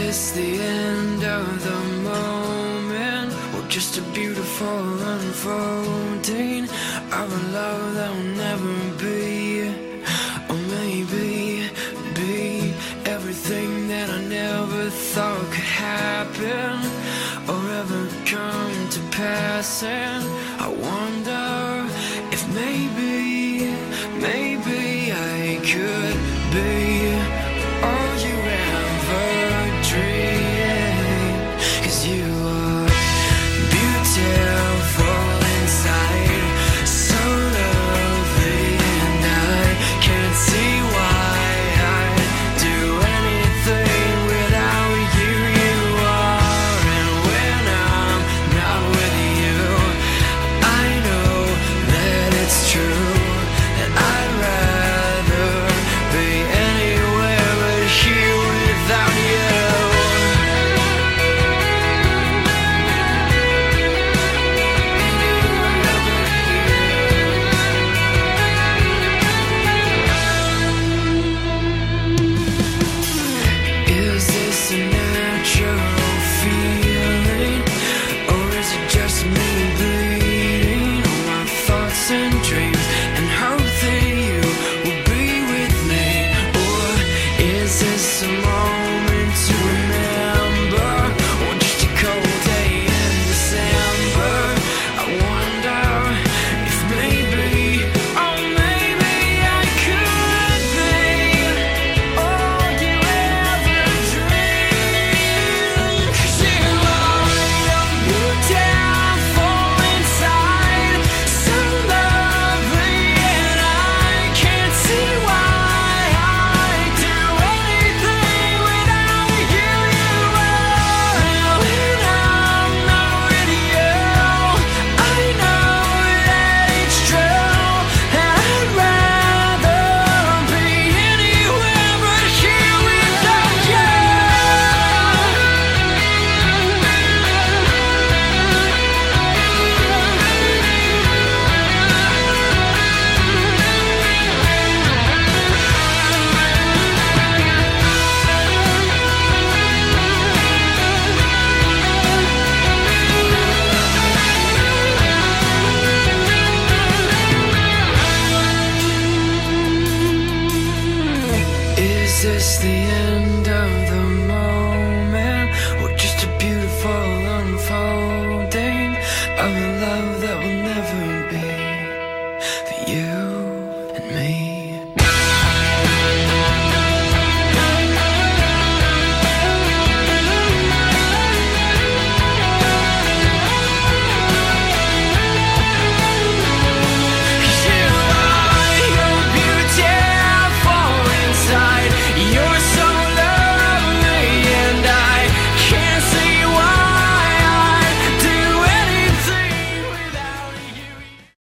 this the end of the moment, or just a beautiful unfolding of a love that will never be? Or maybe be everything that I never thought could happen or ever come to pass. And I wonder if maybe I could be all you ever dreamed. 'Cause you are beautiful inside, so lovely, and I can't see why I'd do anything without you. You are, and when I'm not with you, I know that it's true, that I'd rather be anywhere but here without you. Is this a natural feeling, or is it just me bleeding on my thoughts and dreams and hope that you will be with me? Or is this a moment to remember, or just a cold day in December? I wonder if maybe, oh maybe I could be all you ever dreamed. 'Cause you are beautiful inside, so lovely, and I can't see why I'd do anything without you. You are, and when I'm not with you, I know that it's true, and I'd rather be anywhere but here without you. Is this the end of the moment, or just a beautiful unfolding of a love